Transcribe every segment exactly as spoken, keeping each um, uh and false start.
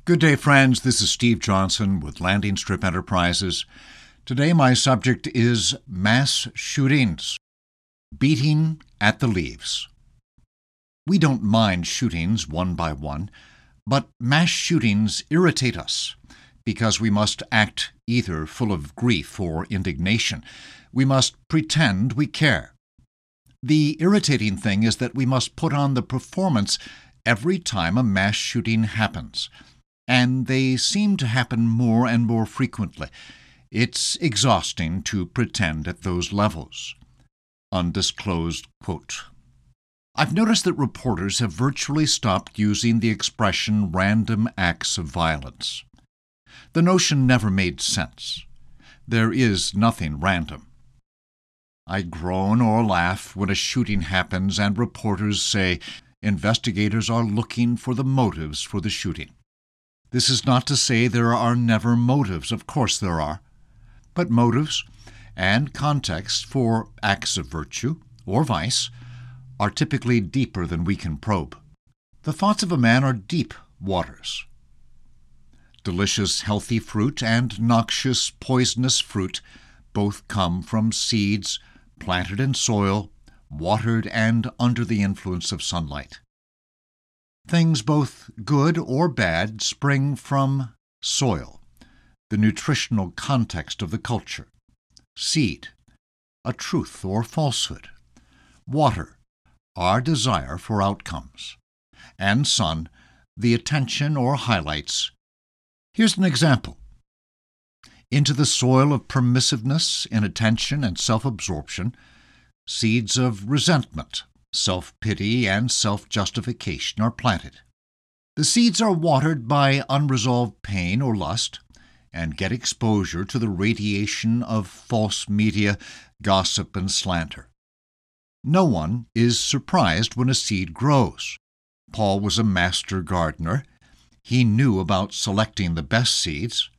Good day, friends. This is Steve Johnson with Landing Strip Enterprises. Today my subject is mass shootings, beating at the leaves. We don't mind shootings one by one, but mass shootings irritate us because we must act either full of grief or indignation. We must pretend we care. The irritating thing is that we must put on the performance every time a mass shooting happens. And they seem to happen more and more frequently. It's exhausting to pretend at those levels. Undisclosed quote. I've noticed that reporters have virtually stopped using the expression random acts of violence. The notion never made sense. There is nothing random. I groan or laugh when a shooting happens and reporters say investigators are looking for the motives for the shooting. This is not to say there are never motives. Of course there are. But motives and context for acts of virtue or vice are typically deeper than we can probe. The thoughts of a man are deep waters. Delicious, healthy fruit and noxious, poisonous fruit both come from seeds planted in soil, watered and under the influence of sunlight. Things both good or bad spring from soil, the nutritional context of the culture, seed, a truth or falsehood, water, our desire for outcomes, and sun, the attention or highlights. Here's an example. Into the soil of permissiveness, inattention, and self-absorption, seeds of resentment, self-pity, and self-justification are planted. The seeds are watered by unresolved pain or lust and get exposure to the radiation of false media, gossip, and slander. No one is surprised when a seed grows. Paul was a master gardener. He knew about selecting the best seeds.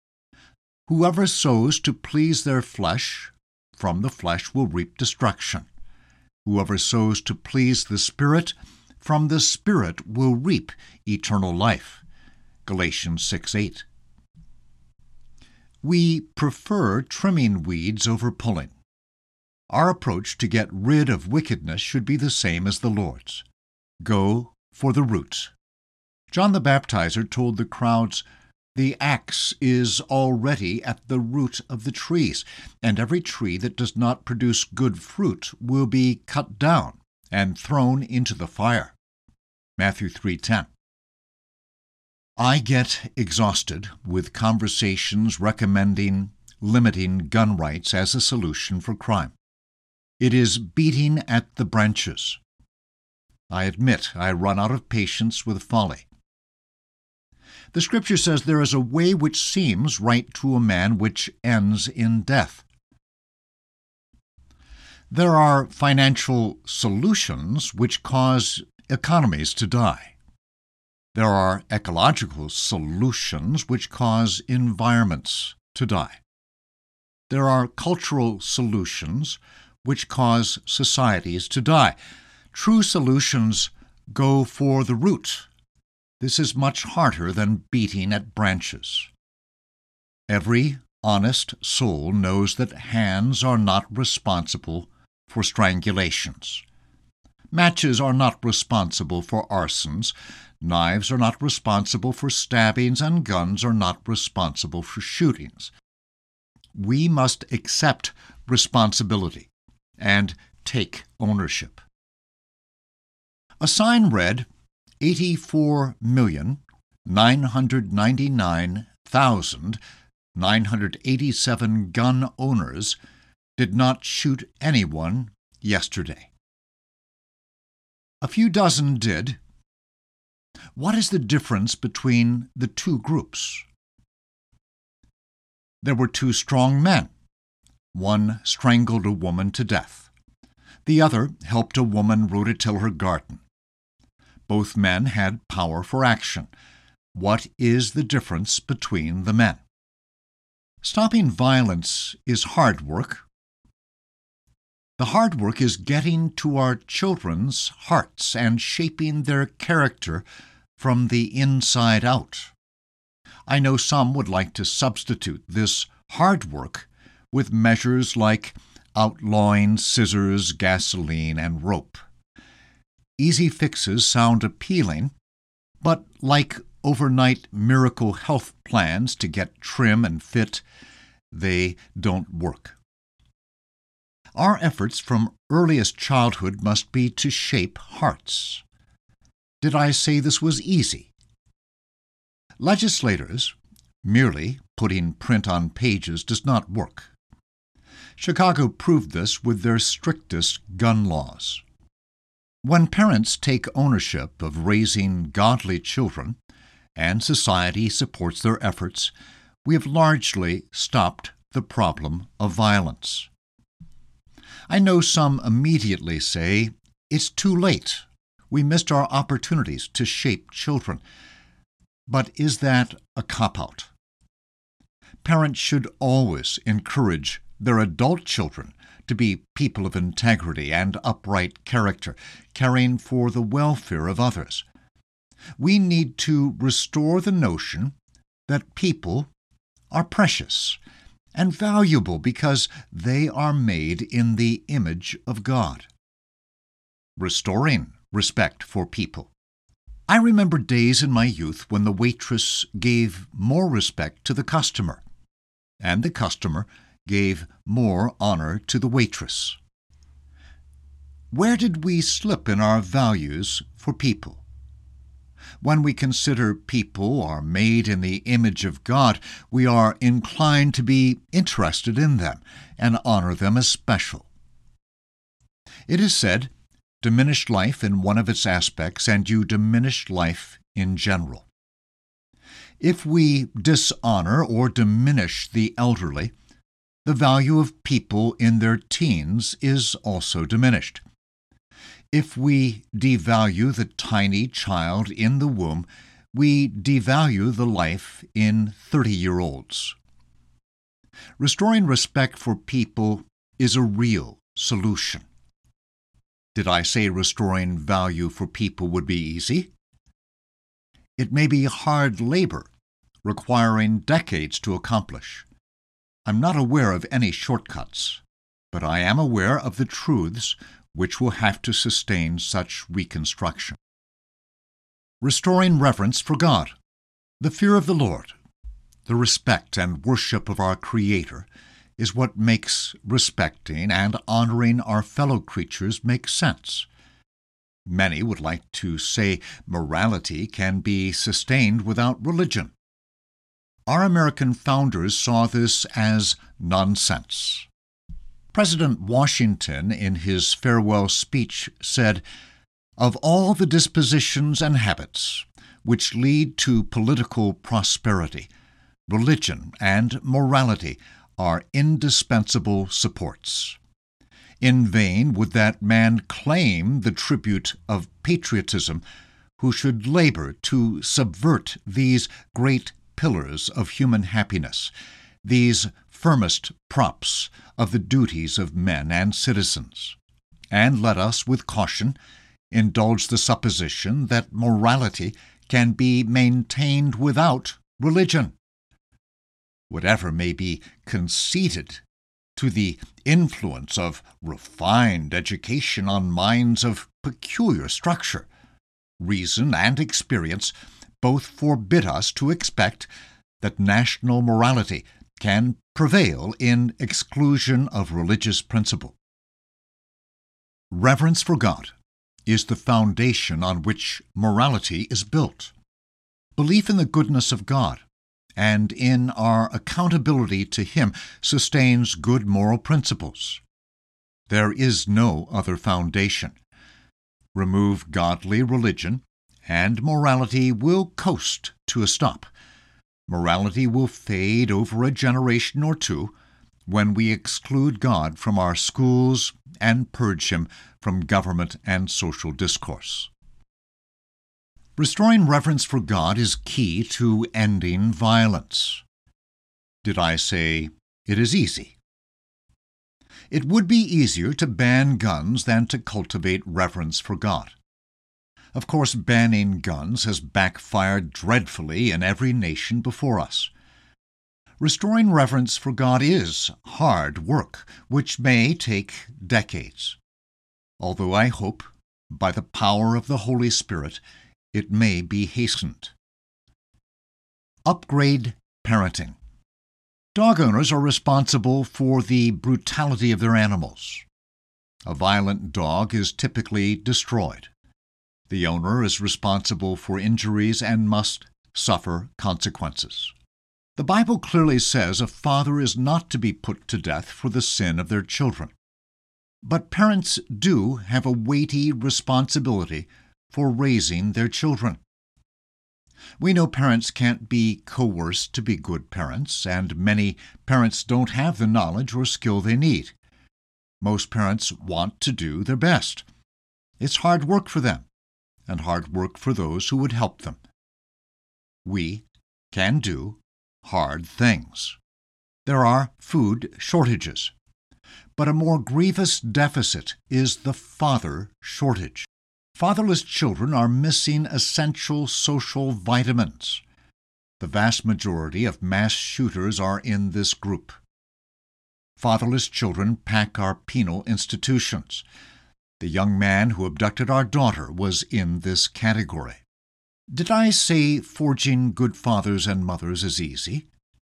Whoever sows to please their flesh, from the flesh will reap destruction. Whoever sows to please the Spirit, from the Spirit will reap eternal life. Galatians six eight. We prefer trimming weeds over pulling. Our approach to get rid of wickedness should be the same as the Lord's. Go for the roots. John the Baptizer told the crowds, "The axe is already at the root of the trees, and every tree that does not produce good fruit will be cut down and thrown into the fire." Matthew three ten. I get exhausted with conversations recommending limiting gun rights as a solution for crime. It is beating at the branches. I admit I run out of patience with folly. The Scripture says there is a way which seems right to a man which ends in death. There are financial solutions which cause economies to die. There are ecological solutions which cause environments to die. There are cultural solutions which cause societies to die. True solutions go for the root. This is much harder than beating at branches. Every honest soul knows that hands are not responsible for strangulations. Matches are not responsible for arsons. Knives are not responsible for stabbings, and guns are not responsible for shootings. We must accept responsibility and take ownership. A sign read, eighty-four million, nine hundred ninety-nine thousand, nine hundred eighty-seven gun owners did not shoot anyone yesterday. A few dozen did. What is the difference between the two groups? There were two strong men. One strangled a woman to death. The other helped a woman rototill her garden. Both men had power for action. What is the difference between the men? Stopping violence is hard work. The hard work is getting to our children's hearts and shaping their character from the inside out. I know some would like to substitute this hard work with measures like outlawing scissors, gasoline, and rope. Easy fixes sound appealing, but like overnight miracle health plans to get trim and fit, they don't work. Our efforts from earliest childhood must be to shape hearts. Did I say this was easy? Legislators merely putting print on pages does not work. Chicago proved this with their strictest gun laws. When parents take ownership of raising godly children, and society supports their efforts, we have largely stopped the problem of violence. I know some immediately say, it's too late. We missed our opportunities to shape children. But is that a cop-out? Parents should always encourage their adult children to be people of integrity and upright character, caring for the welfare of others. We need to restore the notion that people are precious and valuable because they are made in the image of God. Restoring respect for people. I remember days in my youth when the waitress gave more respect to the customer, and the customer gave more honor to the waitress. Where did we slip in our values for people? When we consider people are made in the image of God, we are inclined to be interested in them and honor them as special. It is said, diminish life in one of its aspects, and you diminish life in general. If we dishonor or diminish the elderly, the value of people in their teens is also diminished. If we devalue the tiny child in the womb, we devalue the life in thirty-year-olds. Restoring respect for people is a real solution. Did I say restoring value for people would be easy? It may be hard labor, requiring decades to accomplish. I'm not aware of any shortcuts, but I am aware of the truths which will have to sustain such reconstruction. Restoring reverence for God, the fear of the Lord, the respect and worship of our Creator is what makes respecting and honoring our fellow creatures make sense. Many would like to say morality can be sustained without religion. Our American founders saw this as nonsense. President Washington, in his farewell speech, said, "Of all the dispositions and habits which lead to political prosperity, religion and morality are indispensable supports. In vain would that man claim the tribute of patriotism who should labor to subvert these great pillars of human happiness, these firmest props of the duties of men and citizens. And let us, with caution, indulge the supposition that morality can be maintained without religion. Whatever may be conceded to the influence of refined education on minds of peculiar structure, reason and experience both forbid us to expect that national morality can prevail in exclusion of religious principle. Reverence for God is the foundation on which morality is built. Belief in the goodness of God and in our accountability to Him sustains good moral principles. There is no other foundation. Remove godly religion, and morality will coast to a stop. Morality will fade over a generation or two when we exclude God from our schools and purge Him from government and social discourse. Restoring reverence for God is key to ending violence. Did I say it is easy? It would be easier to ban guns than to cultivate reverence for God. Of course, banning guns has backfired dreadfully in every nation before us. Restoring reverence for God is hard work, which may take decades, although I hope, by the power of the Holy Spirit, it may be hastened. Upgrade parenting. Dog owners are responsible for the brutality of their animals. A violent dog is typically destroyed. The owner is responsible for injuries and must suffer consequences. The Bible clearly says a father is not to be put to death for the sin of their children. But parents do have a weighty responsibility for raising their children. We know parents can't be coerced to be good parents, and many parents don't have the knowledge or skill they need. Most parents want to do their best. It's hard work for them, and hard work for those who would help them. We can do hard things. There are food shortages, but a more grievous deficit is the father shortage. Fatherless children are missing essential social vitamins. The vast majority of mass shooters are in this group. Fatherless children pack our penal institutions. The young man who abducted our daughter was in this category. Did I say forging good fathers and mothers is easy?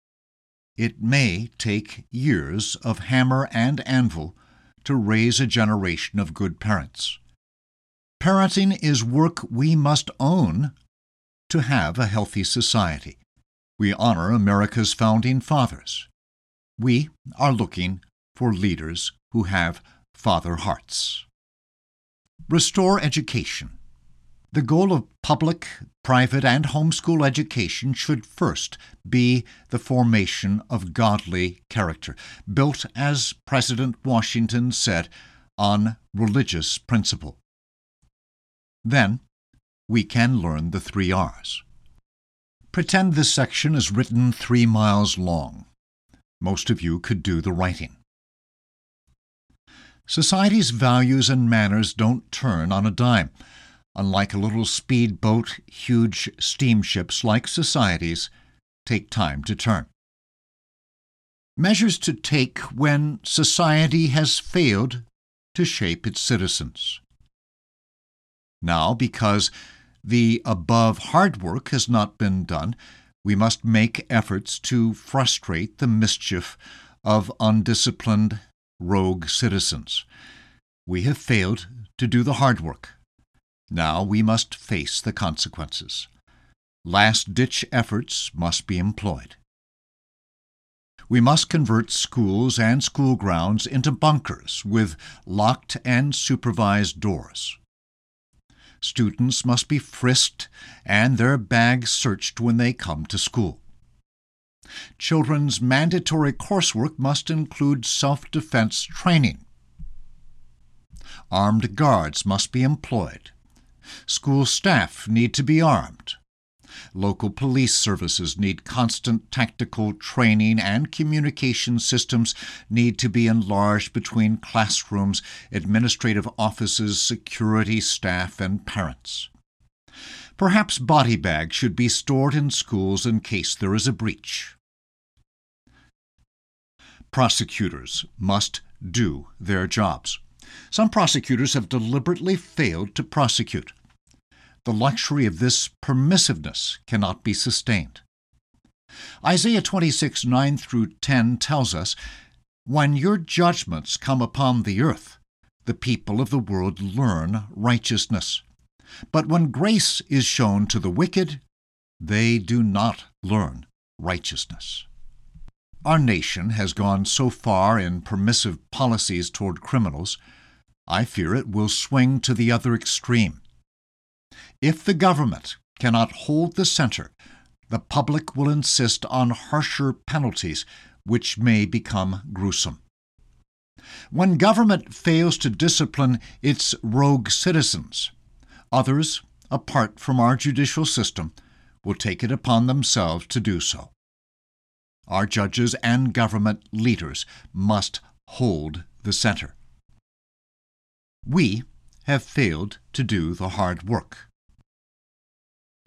It may take years of hammer and anvil to raise a generation of good parents. Parenting is work we must own to have a healthy society. We honor America's founding fathers. We are looking for leaders who have father hearts. Restore education. The goal of public, private, and homeschool education should first be the formation of godly character, built, as President Washington said, on religious principle. Then we can learn the three R's. Pretend this section is written three miles long. Most of you could do the writing. Society's values and manners don't turn on a dime. Unlike a little speedboat, huge steamships like societies take time to turn. Measures to take when society has failed to shape its citizens. Now, because the above hard work has not been done, we must make efforts to frustrate the mischief of undisciplined, rogue citizens. We have failed to do the hard work. Now we must face the consequences. Last-ditch efforts must be employed. We must convert schools and school grounds into bunkers with locked and supervised doors. Students must be frisked and their bags searched when they come to school. Children's mandatory coursework must include self-defense training. Armed guards must be employed. School staff need to be armed. Local police services need constant tactical training, and communication systems need to be enlarged between classrooms, administrative offices, security staff, and parents. Perhaps body bags should be stored in schools in case there is a breach. Prosecutors must do their jobs. Some prosecutors have deliberately failed to prosecute. The luxury of this permissiveness cannot be sustained. Isaiah twenty-six, nine through ten tells us, "When your judgments come upon the earth, the people of the world learn righteousness. But when grace is shown to the wicked, they do not learn righteousness." Our nation has gone so far in permissive policies toward criminals, I fear it will swing to the other extreme. If the government cannot hold the center, the public will insist on harsher penalties, which may become gruesome. When government fails to discipline its rogue citizens, others, apart from our judicial system, will take it upon themselves to do so. Our judges and government leaders must hold the center. We have failed to do the hard work.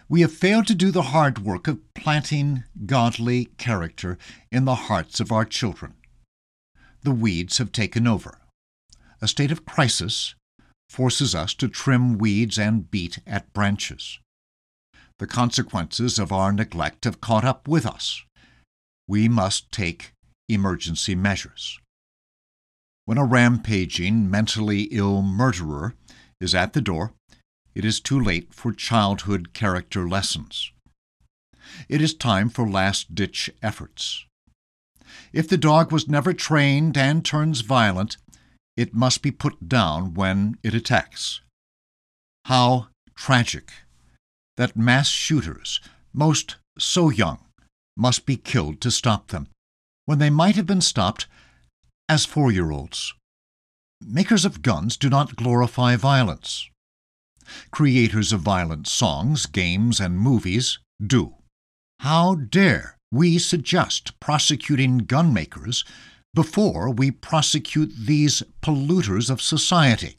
We have failed to do the hard work of planting godly character in the hearts of our children. The weeds have taken over. A state of crisis forces us to trim weeds and beat at branches. The consequences of our neglect have caught up with us. We must take emergency measures. When a rampaging, mentally ill murderer is at the door, it is too late for childhood character lessons. It is time for last-ditch efforts. If the dog was never trained and turns violent, it must be put down when it attacks. How tragic that mass shooters, most so young, must be killed to stop them, when they might have been stopped as four-year-olds. Makers of guns do not glorify violence. Creators of violent songs, games, and movies do. How dare we suggest prosecuting gun makers before we prosecute these polluters of society?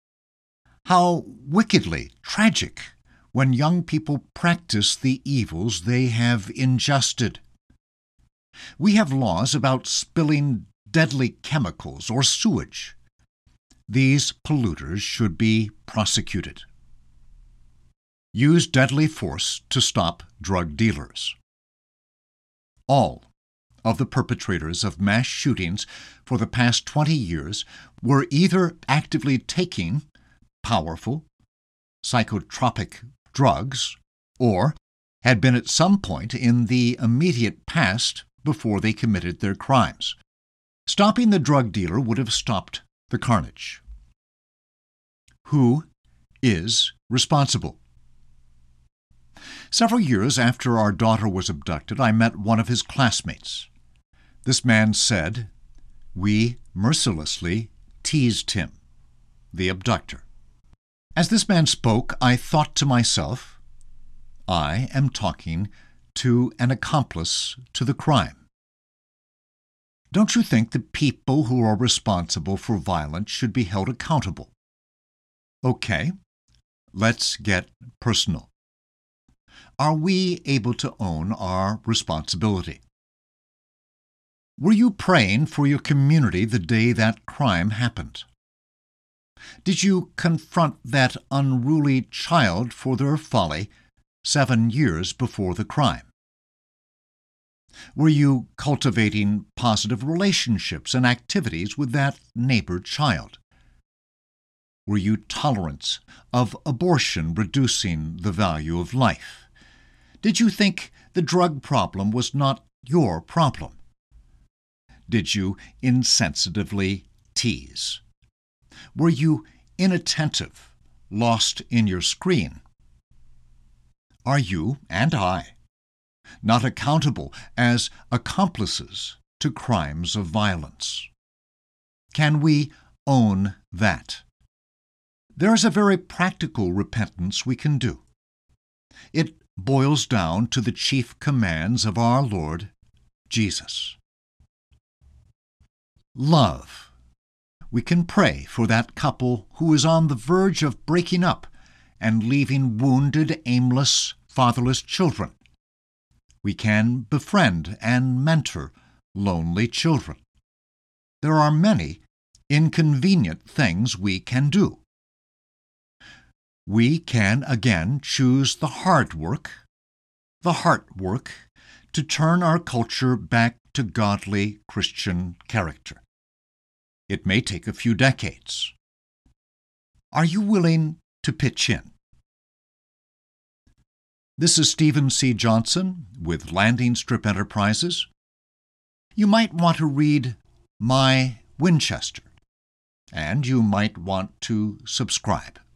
How wickedly tragic when young people practice the evils they have ingested. We have laws about spilling deadly chemicals or sewage. These polluters should be prosecuted. Use deadly force to stop drug dealers. All of the perpetrators of mass shootings for the past twenty years were either actively taking powerful psychotropic drugs or had been at some point in the immediate past before they committed their crimes. Stopping the drug dealer would have stopped the carnage. Who is responsible? Several years after our daughter was abducted, I met one of his classmates. This man said, "We mercilessly teased him," the abductor. As this man spoke, I thought to myself, I am talking to an accomplice to the crime. Don't you think the people who are responsible for violence should be held accountable? Okay, let's get personal. Are we able to own our responsibility? Were you praying for your community the day that crime happened? Did you confront that unruly child for their folly seven years before the crime? Were you cultivating positive relationships and activities with that neighbor child? Were you tolerant of abortion reducing the value of life? Did you think the drug problem was not your problem? Did you insensitively tease? Were you inattentive, lost in your screen? Are you, and I, not accountable as accomplices to crimes of violence? Can we own that? There is a very practical repentance we can do. It boils down to the chief commands of our Lord Jesus. Love. We can pray for that couple who is on the verge of breaking up and leaving wounded, aimless, fatherless children. We can befriend and mentor lonely children. There are many inconvenient things we can do. We can again choose the hard work, the heart work, to turn our culture back to godly Christian character. It may take a few decades. Are you willing to pitch in? This is Stephen C. Johnson with Landing Strip Enterprises. You might want to read My Winchester, and you might want to subscribe.